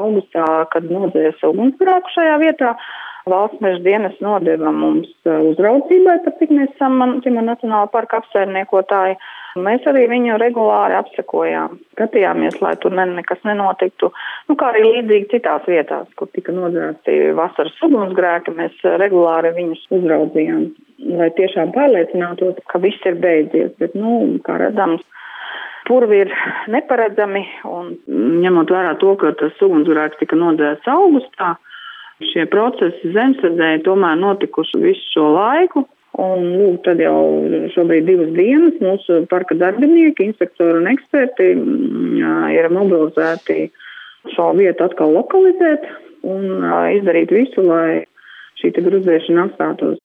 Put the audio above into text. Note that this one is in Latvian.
augustā, kad nodzēsa ugunsgrēku šajā vietā. Valsts meža dienests nodeva mums uzraudzībai, par cik mēs esam Cimara Nacionālā parka apsaimniekotāji. Mēs arī viņu regulāri apsekojām, skatījāmies, lai tur nekas nenotiktu. Kā arī līdzīgi citās vietās, kur tika nodzēsti vasaras ugunsgrēki, mēs regulāri viņus uzraudzījām, lai tiešām pārliecinātos, ka viss ir beidzies. Bet, kā redzams, purvi ir neparedzami, un ņemot vērā to, ka tas ugunsgrēks tika nodzēsts augustā, šie procesi zemesardzē tomēr notikuši visu šo laiku. Un tad jau šobrīd 2 dienas mūsu parka darbinieki, inspektori un eksperti ir mobilizēti šo vietu atkal lokalizēt un izdarīt visu, lai šī gruzēšana apstātos.